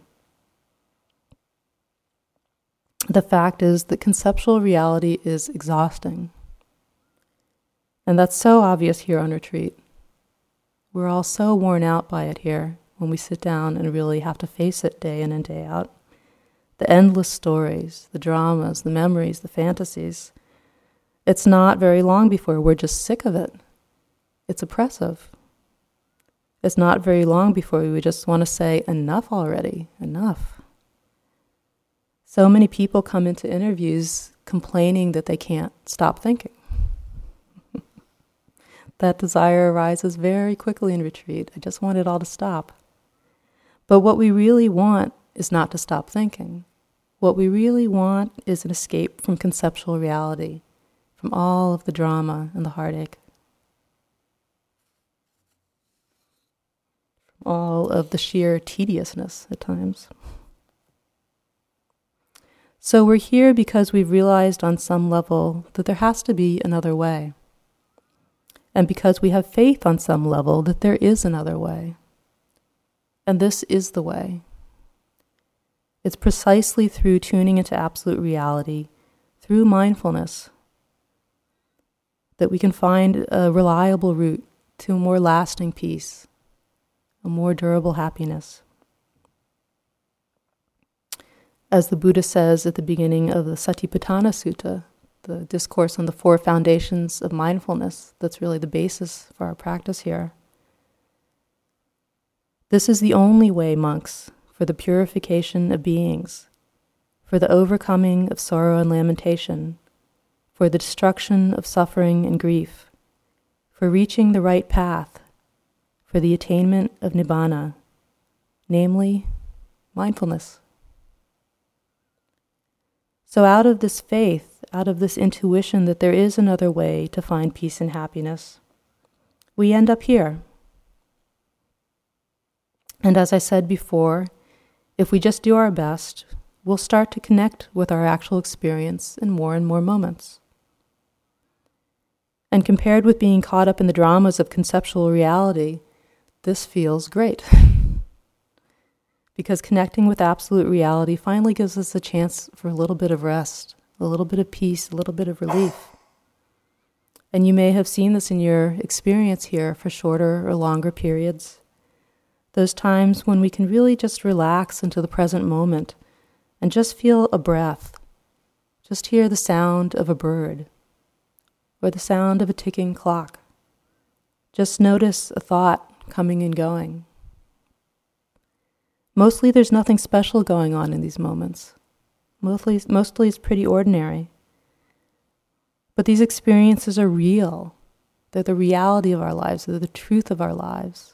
The fact is that conceptual reality is exhausting. And that's so obvious here on retreat. We're all so worn out by it here when we sit down and really have to face it day in and day out. The endless stories, the dramas, the memories, the fantasies. It's not very long before we're just sick of it. It's oppressive. It's not very long before we just want to say, enough already, enough. So many people come into interviews complaining that they can't stop thinking. That desire arises very quickly in retreat. I just want it all to stop. But what we really want is not to stop thinking. What we really want is an escape from conceptual reality, from all of the drama and the heartache, from all of the sheer tediousness at times. So we're here because we've realized on some level that there has to be another way. And because we have faith on some level that there is another way. And this is the way. It's precisely through tuning into absolute reality, through mindfulness, that we can find a reliable route to a more lasting peace, a more durable happiness. As the Buddha says at the beginning of the Satipatthana Sutta, the discourse on the four foundations of mindfulness, that's really the basis for our practice here. This is the only way, monks, for the purification of beings, for the overcoming of sorrow and lamentation, for the destruction of suffering and grief, for reaching the right path, for the attainment of nibbana, namely, mindfulness. So out of this faith, out of this intuition that there is another way to find peace and happiness, we end up here. And as I said before, if we just do our best, we'll start to connect with our actual experience in more and more moments. And compared with being caught up in the dramas of conceptual reality, this feels great. Because connecting with absolute reality finally gives us a chance for a little bit of rest, a little bit of peace, a little bit of relief. And you may have seen this in your experience here for shorter or longer periods. Those times when we can really just relax into the present moment and just feel a breath, just hear the sound of a bird or the sound of a ticking clock. Just notice a thought coming and going. Mostly there's nothing special going on in these moments. Mostly, mostly it's pretty ordinary. But these experiences are real. They're the reality of our lives. They're the truth of our lives.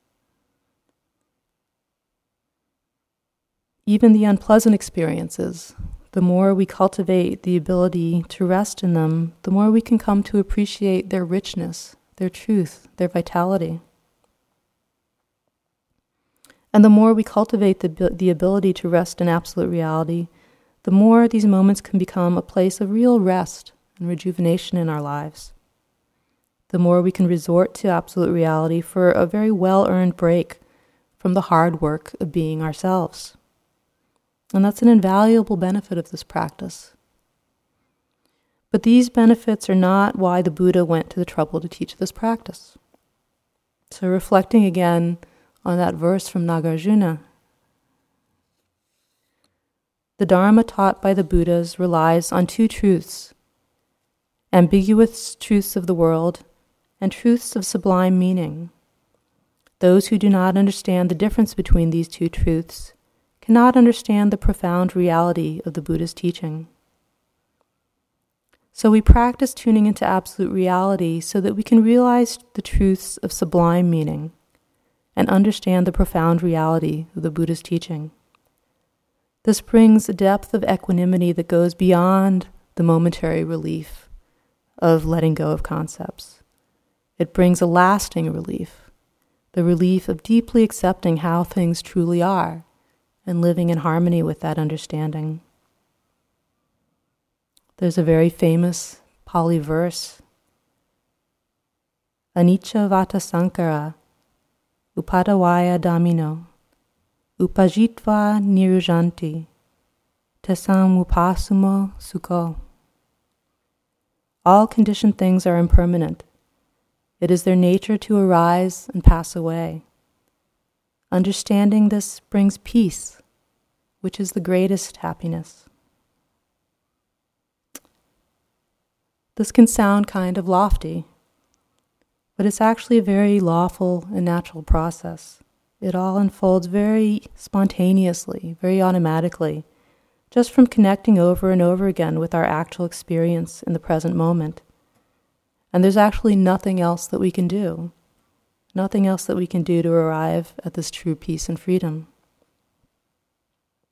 Even the unpleasant experiences, the more we cultivate the ability to rest in them, the more we can come to appreciate their richness, their truth, their vitality. And the more we cultivate the, the ability to rest in absolute reality, the more these moments can become a place of real rest and rejuvenation in our lives. The more we can resort to absolute reality for a very well-earned break from the hard work of being ourselves. And that's an invaluable benefit of this practice. But these benefits are not why the Buddha went to the trouble to teach this practice. So reflecting again on that verse from Nagarjuna, the Dharma taught by the Buddhas relies on two truths, ambiguous truths of the world and truths of sublime meaning. Those who do not understand the difference between these two truths cannot understand the profound reality of the Buddha's teaching. So we practice tuning into absolute reality so that we can realize the truths of sublime meaning and understand the profound reality of the Buddha's teaching. This brings a depth of equanimity that goes beyond the momentary relief of letting go of concepts. It brings a lasting relief, the relief of deeply accepting how things truly are and living in harmony with that understanding. There's a very famous Pali verse, Anicca vata sankara, upadavaya dhammino, upajitva nirujanti, tesam upasumo sukho. All conditioned things are impermanent. It is their nature to arise and pass away. Understanding this brings peace, which is the greatest happiness. This can sound kind of lofty, but it's actually a very lawful and natural process. It all unfolds very spontaneously, very automatically, just from connecting over and over again with our actual experience in the present moment. And there's actually nothing else that we can do, nothing else that we can do to arrive at this true peace and freedom.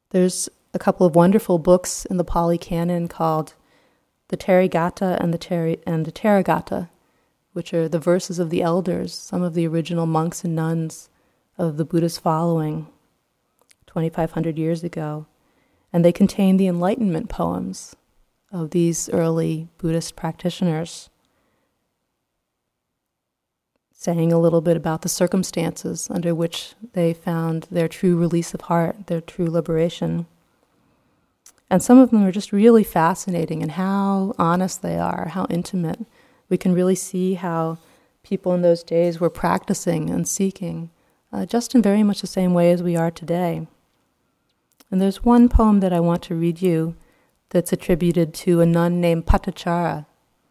There's a couple of wonderful books in the Pali Canon called the Therigatha and the Teri- and the Therigatha, which are the verses of the elders, some of the original monks and nuns of the Buddhist following twenty-five hundred years ago. And they contain the enlightenment poems of these early Buddhist practitioners, saying a little bit about the circumstances under which they found their true release of heart, their true liberation. And some of them are just really fascinating in how honest they are, how intimate. We can really see how people in those days were practicing and seeking, uh, just in very much the same way as we are today. And there's one poem that I want to read you that's attributed to a nun named Patachara,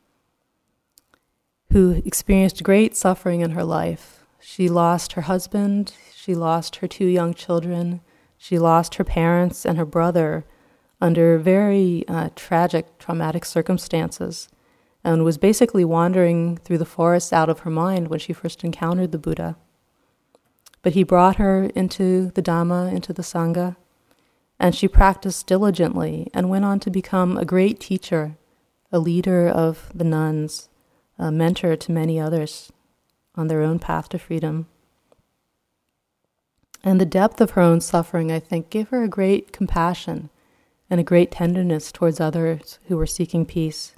who experienced great suffering in her life. She lost her husband, she lost her two young children, she lost her parents and her brother under very uh, tragic, traumatic circumstances, and was basically wandering through the forest out of her mind when she first encountered the Buddha. But he brought her into the Dhamma, into the Sangha, and she practiced diligently and went on to become a great teacher, a leader of the nuns, a mentor to many others on their own path to freedom. And the depth of her own suffering, I think, gave her a great compassion and a great tenderness towards others who were seeking peace.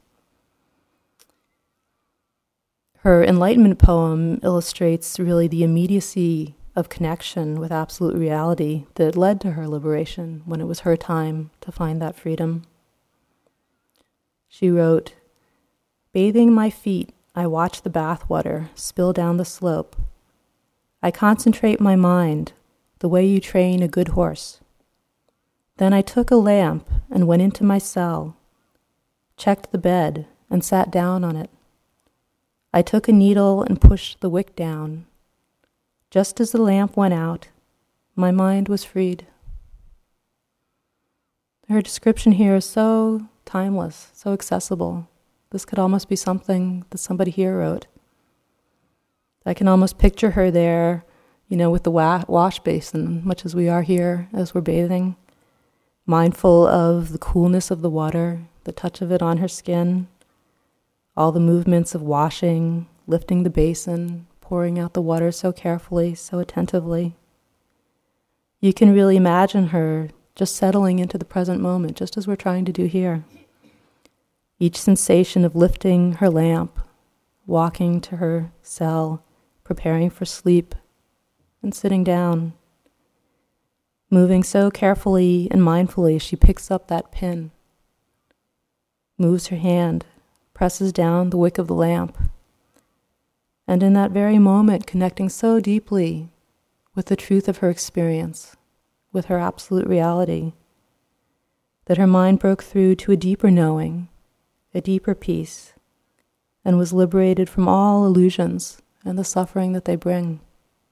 Her enlightenment poem illustrates really the immediacy of connection with absolute reality that led to her liberation when it was her time to find that freedom. She wrote, "Bathing my feet, I watch the bathwater spill down the slope. I concentrate my mind the way you train a good horse. Then I took a lamp and went into my cell, checked the bed and sat down on it. I took a needle and pushed the wick down. Just as the lamp went out, my mind was freed." Her description here is so timeless, so accessible. This could almost be something that somebody here wrote. I can almost picture her there, you know, with the wa- wash basin, much as we are here as we're bathing, mindful of the coolness of the water, the touch of it on her skin, all the movements of washing, lifting the basin, pouring out the water so carefully, so attentively. You can really imagine her just settling into the present moment, just as we're trying to do here. Each sensation of lifting her lamp, walking to her cell, preparing for sleep, and sitting down. Moving so carefully and mindfully, she picks up that pin, moves her hand, presses down the wick of the lamp, and in that very moment connecting so deeply with the truth of her experience, with her absolute reality, that her mind broke through to a deeper knowing, a deeper peace, and was liberated from all illusions and the suffering that they bring.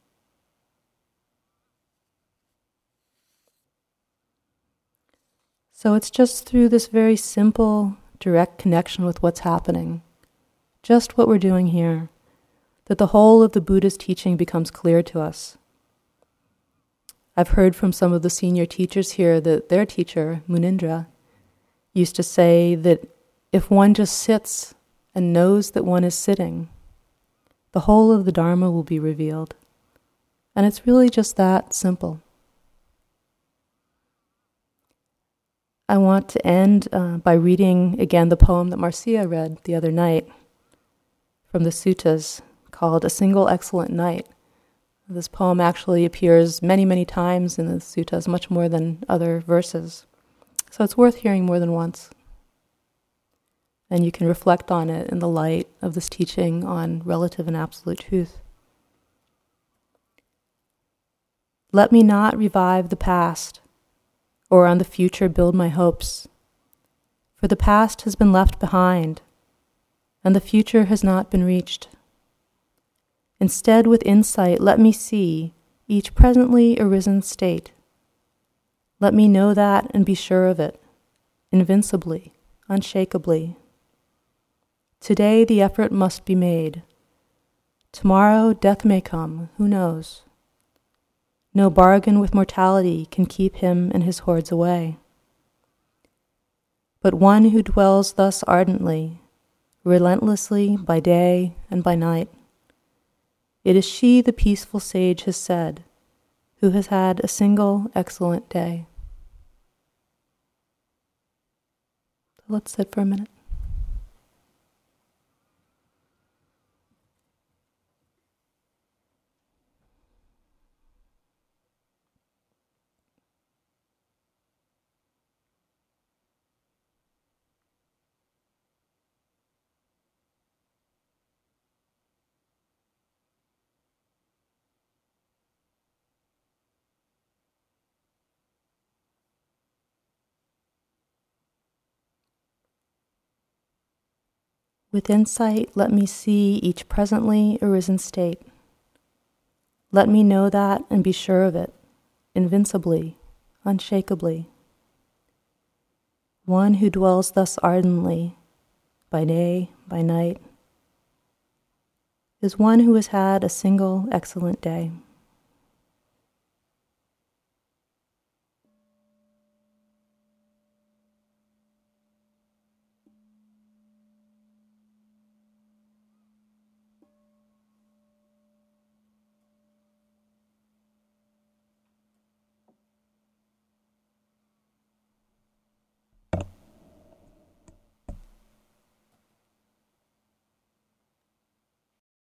So it's just through this very simple, direct connection with what's happening, just what we're doing here, that the whole of the Buddha's teaching becomes clear to us. I've heard from some of the senior teachers here that their teacher, Munindra, used to say that if one just sits and knows that one is sitting, the whole of the Dharma will be revealed. And it's really just that simple. I want to end uh, by reading again the poem that Marcia read the other night from the suttas called A Single Excellent Night. This poem actually appears many, many times in the suttas, much more than other verses. So it's worth hearing more than once. And you can reflect on it in the light of this teaching on relative and absolute truth. Let me not revive the past, or on the future build my hopes. For the past has been left behind, and the future has not been reached. Instead, with insight, let me see each presently arisen state. Let me know that and be sure of it, invincibly, unshakably. Today the effort must be made. Tomorrow death may come, who knows? No bargain with mortality can keep him and his hordes away. But one who dwells thus ardently, relentlessly by day and by night, it is she the peaceful sage has said, who has had a single excellent day. Let's sit for a minute. With insight, let me see each presently arisen state. Let me know that and be sure of it, invincibly, unshakably. One who dwells thus ardently, by day, by night, is one who has had a single excellent day.